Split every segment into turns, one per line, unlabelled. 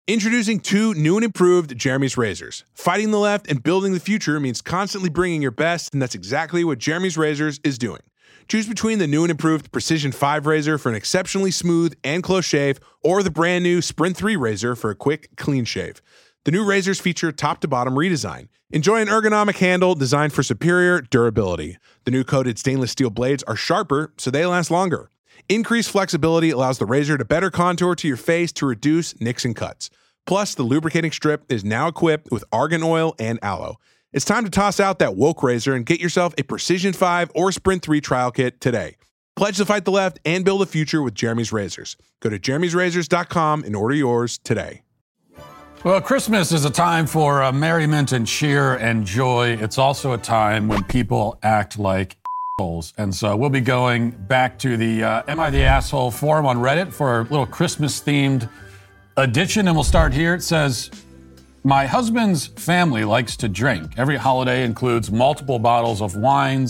Introducing two new and improved Jeremy's razors. Fighting the left and building the future means constantly bringing your best, and that's exactly what Jeremy's Razors is doing. Choose between the new and improved Precision 5 razor for an exceptionally smooth and close shave, or the brand new Sprint 3 razor for a quick, clean shave. The new razors feature top-to-bottom redesign. Enjoy an ergonomic handle designed for superior durability. The new coated stainless steel blades are sharper, so they last longer. Increased flexibility allows the razor to better contour to your face to reduce nicks and cuts. Plus, the lubricating strip is now equipped with argan oil and aloe. It's time to toss out that woke razor and get yourself a Precision 5 or Sprint 3 trial kit today. Pledge to fight the left and build a future with Jeremy's Razors. Go to jeremy'srazors.com and order yours today.
Well, Christmas is a time for merriment and cheer and joy. It's also a time when people act like assholes. And so we'll be going back to the Am I the Asshole forum on Reddit for a little Christmas-themed edition. And we'll start here. It says, my husband's family likes to drink. Every holiday includes multiple bottles of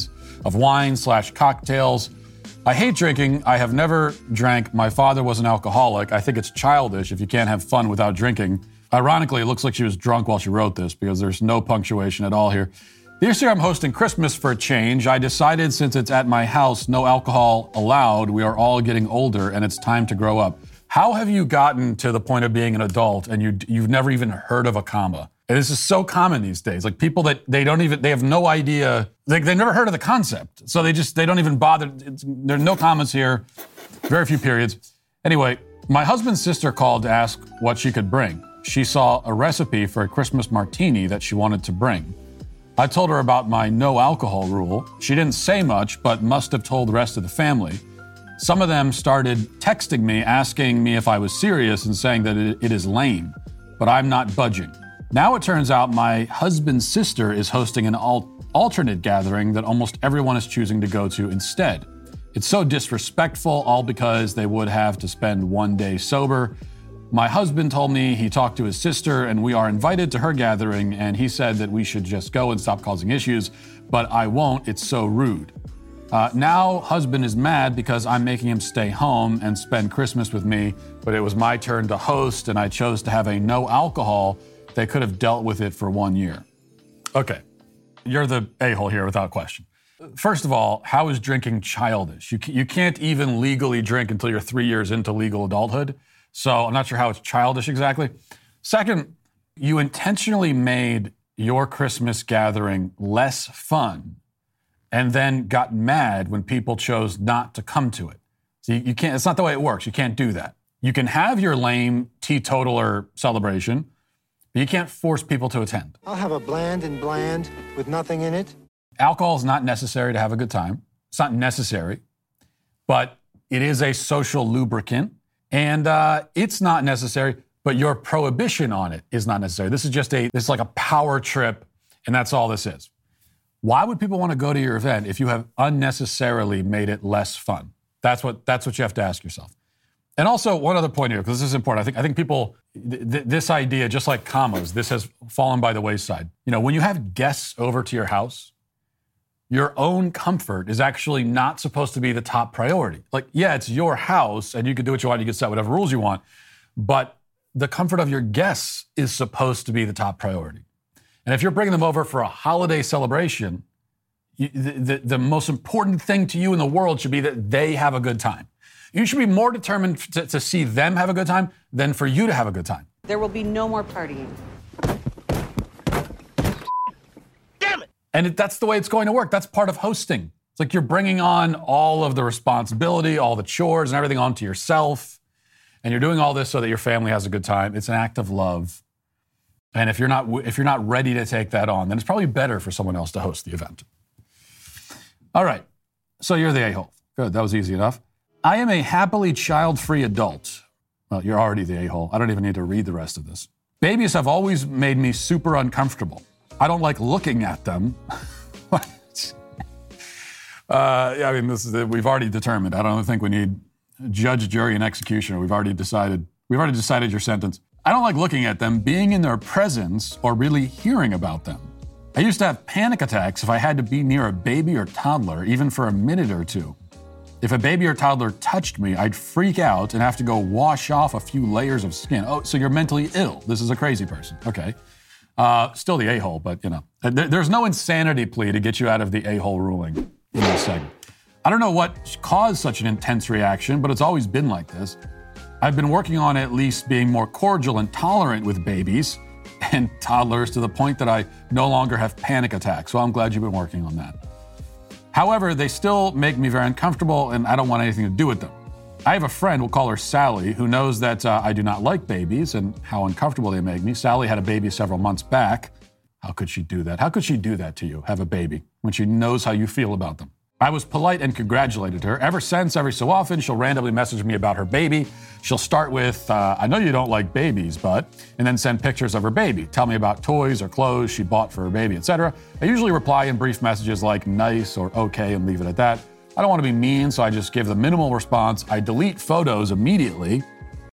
wine/cocktails. I hate drinking. I have never drank. My father was an alcoholic. I think it's childish if you can't have fun without drinking. Ironically, it looks like she was drunk while she wrote this because there's no punctuation at all here. This year I'm hosting Christmas for a change. I decided since it's at my house, no alcohol allowed. We are all getting older and it's time to grow up. How have you gotten to the point of being an adult and you've never even heard of a comma? And this is so common these days. Like people that they have no idea, they've never heard of the concept. So they don't even bother. There are no commas here, very few periods. Anyway, my husband's sister called to ask what she could bring. She saw a recipe for a Christmas martini that she wanted to bring. I told her about my no alcohol rule. She didn't say much, but must have told the rest of the family. Some of them started texting me, asking me if I was serious and saying that it is lame, but I'm not budging. Now it turns out my husband's sister is hosting an alternate gathering that almost everyone is choosing to go to instead. It's so disrespectful, all because they would have to spend one day sober. My husband told me he talked to his sister and we are invited to her gathering, and he said that we should just go and stop causing issues, but I won't, it's so rude. Now husband is mad because I'm making him stay home and spend Christmas with me, but it was my turn to host and I chose to have a no alcohol. They could have dealt with it for 1 year. Okay, you're the a-hole here without question. First of all, how is drinking childish? You can't even legally drink until you're 3 years into legal adulthood. So I'm not sure how it's childish exactly. Second, you intentionally made your Christmas gathering less fun and then got mad when people chose not to come to it. So you can't, it's not the way it works. You can't do that. You can have your lame teetotaler celebration, but you can't force people to attend.
I'll have a bland with nothing in it.
Alcohol is not necessary to have a good time. It's not necessary, but it is a social lubricant. And it's not necessary, but your prohibition on it is not necessary. This is like a power trip, and that's all this is. Why would people want to go to your event if you have unnecessarily made it less fun? That's what you have to ask yourself. And also, one other point here, because this is important. I think people, this idea, just like commas, this has fallen by the wayside. You know, when you have guests over to your house, your own comfort is actually not supposed to be the top priority. Like, yeah, it's your house and you can do what you want. You can set whatever rules you want. But the comfort of your guests is supposed to be the top priority. And if you're bringing them over for a holiday celebration, the most important thing to you in the world should be that they have a good time. You should be more determined to see them have a good time than for you to have a good time.
There will be no more partying.
And that's the way it's going to work. That's part of hosting. It's like you're bringing on all of the responsibility, all the chores and everything onto yourself. And you're doing all this so that your family has a good time. It's an act of love. And if you're not ready to take that on, then it's probably better for someone else to host the event. All right. So you're the a-hole. Good. That was easy enough. I am a happily child-free adult. Well, you're already the a-hole. I don't even need to read the rest of this. Babies have always made me super uncomfortable. I don't like looking at them. We've already determined. I don't think we need judge, jury, and executioner. We've already decided your sentence. I don't like looking at them, being in their presence, or really hearing about them. I used to have panic attacks if I had to be near a baby or toddler, even for a minute or two. If a baby or toddler touched me, I'd freak out and have to go wash off a few layers of skin. Oh, so you're mentally ill. This is a crazy person. Okay. Still the a-hole, but, there's no insanity plea to get you out of the a-hole ruling in this segment. I don't know what caused such an intense reaction, but it's always been like this. I've been working on at least being more cordial and tolerant with babies and toddlers to the point that I no longer have panic attacks. So I'm glad you've been working on that. However, they still make me very uncomfortable and I don't want anything to do with them. I have a friend, we'll call her Sally, who knows that I do not like babies and how uncomfortable they make me. Sally had a baby several months back. How could she do that? How could she do that to you, have a baby, when she knows how you feel about them? I was polite and congratulated her. Ever since, every so often, she'll randomly message me about her baby. She'll start with, I know you don't like babies, but, and then send pictures of her baby. Tell me about toys or clothes she bought for her baby, etc. I usually reply in brief messages like nice or okay and leave it at that. I don't want to be mean, so I just give the minimal response. I delete photos immediately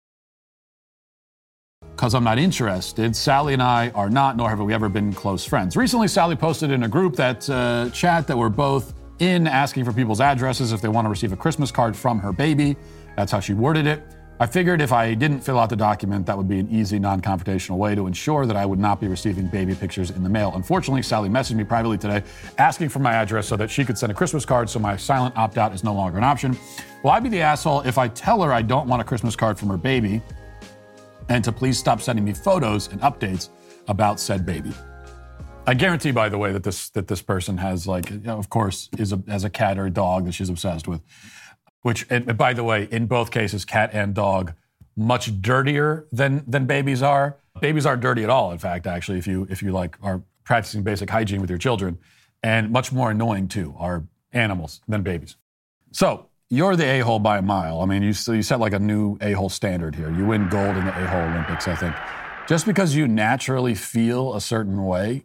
because I'm not interested. Sally and I are not, nor have we ever been close friends. Recently, Sally posted in a group that chat that we're both in asking for people's addresses if they want to receive a Christmas card from her baby. That's how she worded it. I figured if I didn't fill out the document, that would be an easy, non-confrontational way to ensure that I would not be receiving baby pictures in the mail. Unfortunately, Sally messaged me privately today asking for my address so that she could send a Christmas card, so my silent opt-out is no longer an option. Will I be the asshole if I tell her I don't want a Christmas card from her baby and to please stop sending me photos and updates about said baby? I guarantee, by the way, that this person has, of course, has a cat or a dog that she's obsessed with. Which, by the way, in both cases, cat and dog, much dirtier than babies are. Babies aren't dirty at all, in fact, actually, if you are practicing basic hygiene with your children, and much more annoying too are animals than babies. So you're the a-hole by a mile. I mean, you set like a new a-hole standard here. You win gold in the a-hole Olympics, I think. Just because you naturally feel a certain way,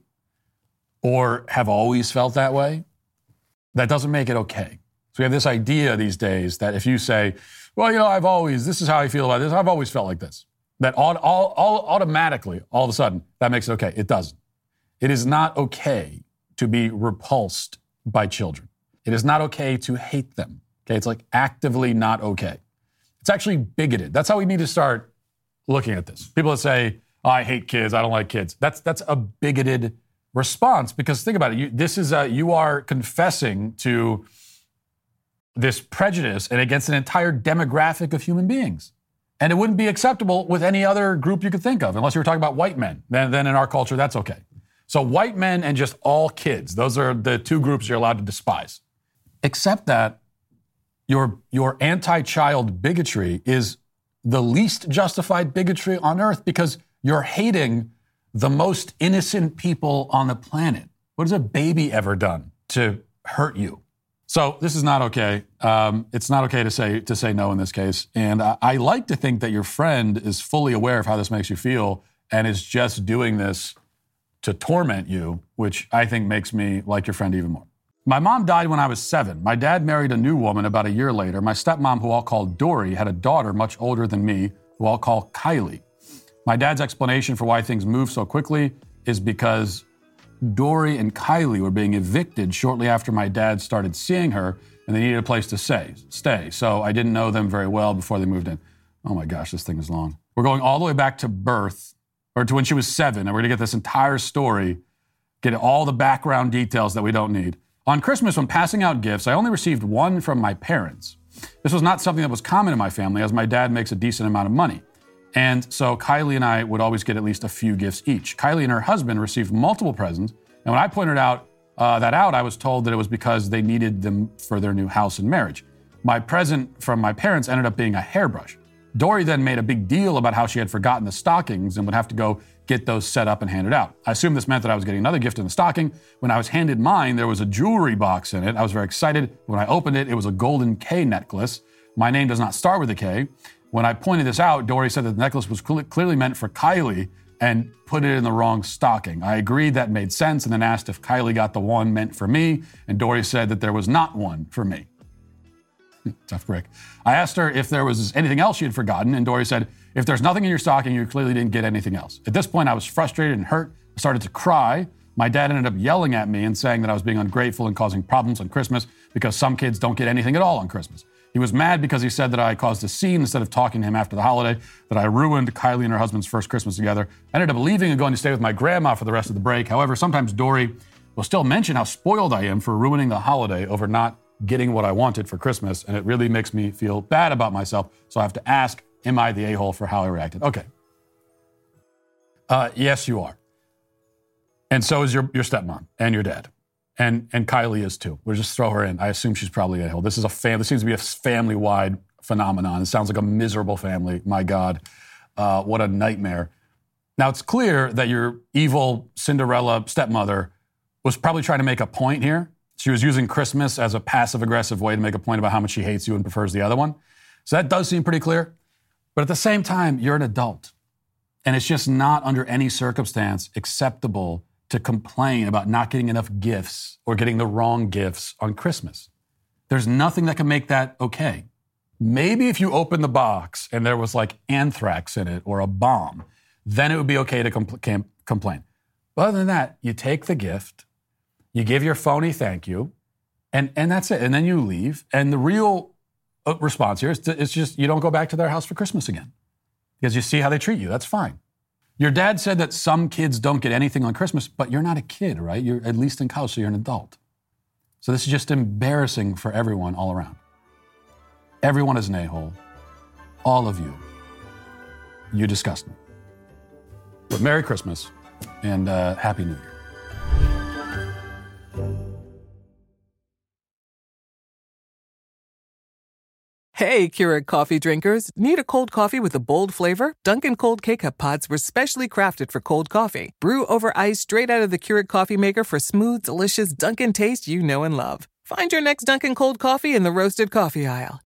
or have always felt that way, that doesn't make it okay. So we have this idea these days that if you say, well, this is how I feel about this, I've always felt like this, that automatically, all of a sudden, that makes it okay. It doesn't. It is not okay to be repulsed by children. It is not okay to hate them. Okay, it's like actively not okay. It's actually bigoted. That's how we need to start looking at this. People that say, oh, I hate kids, I don't like kids. That's a bigoted response, because think about it. You are confessing to this prejudice and against an entire demographic of human beings. And it wouldn't be acceptable with any other group you could think of, unless you were talking about white men. Then in our culture, that's okay. So white men and just all kids, those are the two groups you're allowed to despise. Except that your anti-child bigotry is the least justified bigotry on earth, because you're hating the most innocent people on the planet. What has a baby ever done to hurt you? So this is not okay. It's not okay to say no in this case. And I like to think that your friend is fully aware of how this makes you feel and is just doing this to torment you, which I think makes me like your friend even more. My mom died when I was 7. My dad married a new woman about a year later. My stepmom, who I'll call Dory, had a daughter much older than me, who I'll call Kylie. My dad's explanation for why things moved so quickly is because Dory and Kylie were being evicted shortly after my dad started seeing her, and they needed a place to stay. So I didn't know them very well before they moved in. Oh my gosh, this thing is long. We're going all the way back to birth, or to when she was 7, and we're going to get this entire story, get all the background details that we don't need. On Christmas, when passing out gifts, I only received one from my parents. This was not something that was common in my family, as my dad makes a decent amount of money. And so Kylie and I would always get at least a few gifts each. Kylie and her husband received multiple presents, and when I pointed out, I was told that it was because they needed them for their new house and marriage. My present from my parents ended up being a hairbrush. Dory then made a big deal about how she had forgotten the stockings and would have to go get those set up and handed out. I assumed this meant that I was getting another gift in the stocking. When I was handed mine, there was a jewelry box in it. I was very excited. When I opened it, it was a golden K necklace. My name does not start with a K. When I pointed this out, Dory said that the necklace was clearly meant for Kylie and put it in the wrong stocking. I agreed that made sense and then asked if Kylie got the one meant for me, and Dory said that there was not one for me. Tough break. I asked her if there was anything else she had forgotten, and Dory said, if there's nothing in your stocking, you clearly didn't get anything else. At this point, I was frustrated and hurt. I started to cry. My dad ended up yelling at me and saying that I was being ungrateful and causing problems on Christmas because some kids don't get anything at all on Christmas. He was mad because he said that I caused a scene instead of talking to him after the holiday, that I ruined Kylie and her husband's first Christmas together. I ended up leaving and going to stay with my grandma for the rest of the break. However, sometimes Dory will still mention how spoiled I am for ruining the holiday over not getting what I wanted for Christmas, and it really makes me feel bad about myself. So I have to ask, am I the a-hole for how I reacted? Okay. Yes, you are. And so is your stepmom and your dad. And Kylie is too. We'll just throw her in. I assume she's probably a-hole. This seems to be a family-wide phenomenon. It sounds like a miserable family. My God, what a nightmare. Now, it's clear that your evil Cinderella stepmother was probably trying to make a point here. She was using Christmas as a passive-aggressive way to make a point about how much she hates you and prefers the other one. So that does seem pretty clear. But at the same time, you're an adult. And it's just not under any circumstance acceptable to complain about not getting enough gifts or getting the wrong gifts on Christmas. There's nothing that can make that okay. Maybe if you open the box and there was like anthrax in it or a bomb, then it would be okay to complain. But other than that, you take the gift, you give your phony thank you, and that's it. And then you leave. And the real response here is just you don't go back to their house for Christmas again because you see how they treat you. That's fine. Your dad said that some kids don't get anything on Christmas, but you're not a kid, right? You're at least in college, so you're an adult. So this is just embarrassing for everyone all around. Everyone is an a-hole. All of you. You disgust me. But Merry Christmas and Happy New Year.
Hey, Keurig coffee drinkers. Need a cold coffee with a bold flavor? Dunkin' Cold K-Cup pods were specially crafted for cold coffee. Brew over ice straight out of the Keurig coffee maker for smooth, delicious Dunkin' taste you know and love. Find your next Dunkin' Cold coffee in the roasted coffee aisle.